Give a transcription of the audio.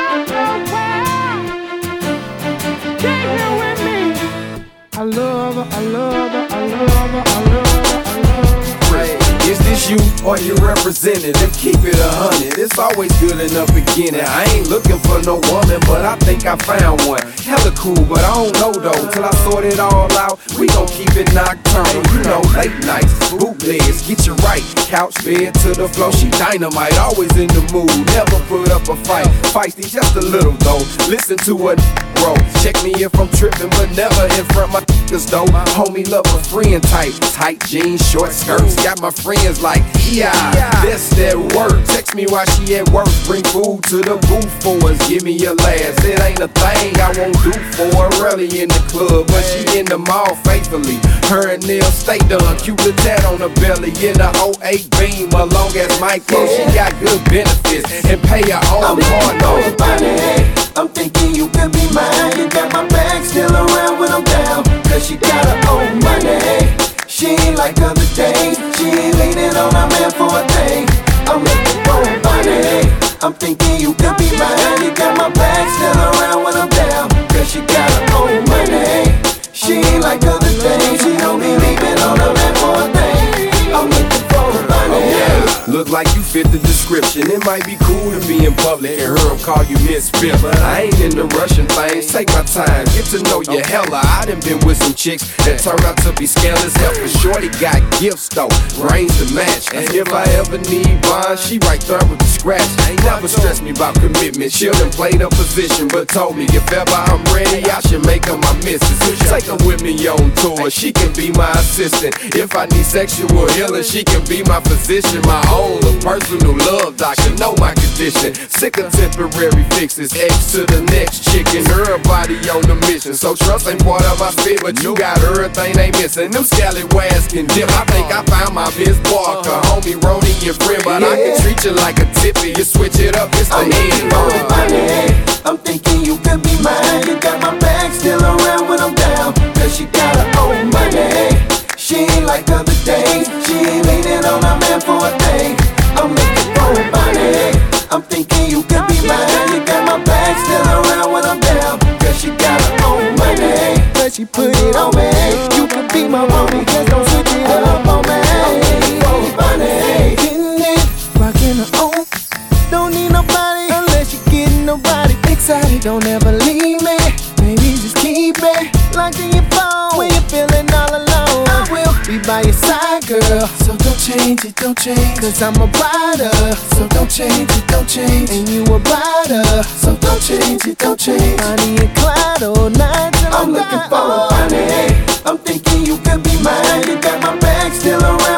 I love her, I love her, I love her, I love her, I love her. Is this you or your representative? Keep it 100, it's always good in the beginning. I ain't looking for no woman, but I think I found one. Hella cool, but I don't know though. Till I sort it all out, we gon' keep it nocturnal. You know, late nights, bootlegs, get you right. Couch, bed to the floor, she dynamite. Always in the mood, never put up a fight. Feisty just a little though, listen to what bro. Check me if I'm tripping, but never in front my niggas though. Homie love a friend type, tight jeans, short skirts. Got my friends like, yeah, that's that work. Text me while she at work, bring food to the booth for us. Give me your last, it ain't a thing I won't do for her. Rarely in the club, but she in the mall faithfully. Her and nails stay done, cute little tat on her belly. In a '08 Beam, a long as micro. She got good benefits and pay her own hard though. I'm thinking you could be mine. You got my bag still around when I'm down, cause she got her own money. She ain't like other days. She ain't leaning on her man for a thing. I'm looking for money. I'm thinking you could be mine. You got my bag still around when I'm down, cause she got her own money. She ain't like other days. She don't be leaning on her man for a thing. I'm looking for money. Look like you fit the description. It might be cool to be in public and hear them call you misfit, but I ain't into rushing things. Take my time, get to know you. Hella, I done been with some chicks that turned out to be scandalous. Hell for shorty got gifts though, brains to match. And if I ever need bonds, she right there with the scratch. Ain't never stressed me about commitment. She done played a position, but told me if ever I'm ready, I should make her my missus. Take her with me on tour, she can be my assistant. If I need sexual healing, she can be my physician. My own personal love doctor, know my condition. Sick of temporary fixes, X to the next chicken. Her body on the mission, so trust ain't part of my spit, but you got everything they missing. Them scallywags can dip. I think I found my Vince Barker, homie, Roni, your friend, but I can treat you like a tippy. You switch it up, it's the end. I'm thinking you could be mine. You got my bag still around when I'm down, cause she got her own money. She ain't like other days. She ain't leaning on her man for a thing. I'm looking for money. I'm thinking you could be mine. You got my bag still around when I'm down, cause she got her own money. But she put it on me. You could be my homie, just don't switch it up on me. I'm looking for money. Getting it, rocking her own. Don't need nobody unless you getting nobody excited. Don't ever leave me, baby, just keep me locked in your phone when you're feeling all alone. I will be by your side, girl, so don't change it, don't change. Cause I'm a rider, so don't change it, don't change. And you a rider, so don't change it, don't change. Bonnie and Clyde all night till I'm looking for money. I'm thinking you could be mine. You got my bag still around